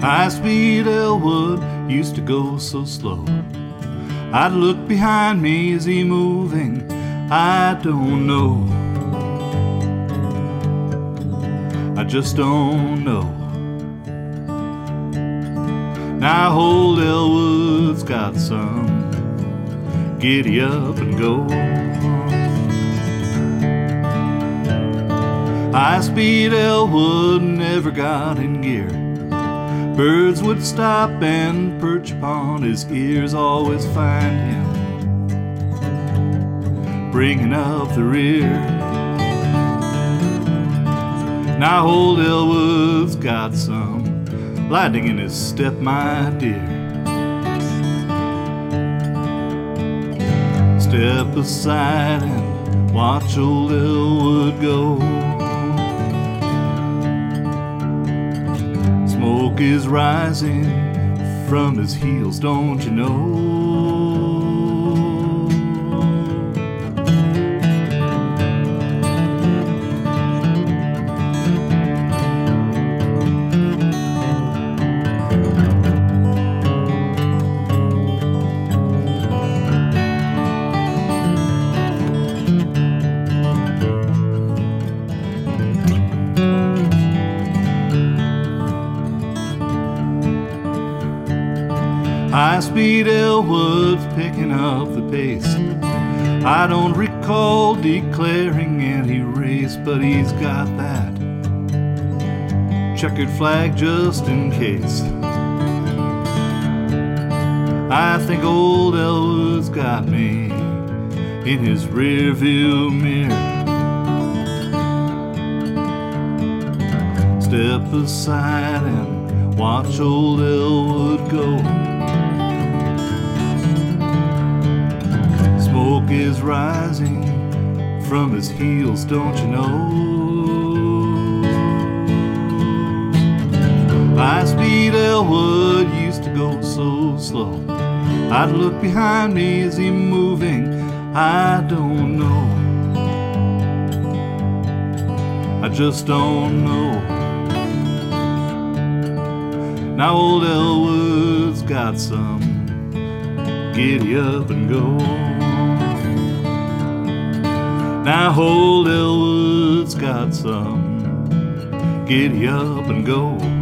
High-speed Elwood used to go so slow. I'd look behind me, is he moving? I don't know. I just don't know. Now old Elwood's got some giddy up and go. High-speed Elwood never got in gear. Birds would stop and perch upon his ears, always find him bringing up the rear. Now old Elwood's got some lightning in his step, my dear. Step aside and watch old Elwood go. Smoke is rising from his heels, don't you know? High-speed Elwood's picking up the pace. I don't recall declaring any race, but he's got that checkered flag just in case. I think old Elwood's got me in his rearview mirror. Step aside and watch old Elwood go. Smoke is rising from his heels, don't you know? High-speed Elwood used to go so slow. I'd look behind me, is he moving? I don't know. I just don't know. Now old Elwood's got some giddy up and go. Now old Elwood's got some giddy up and go.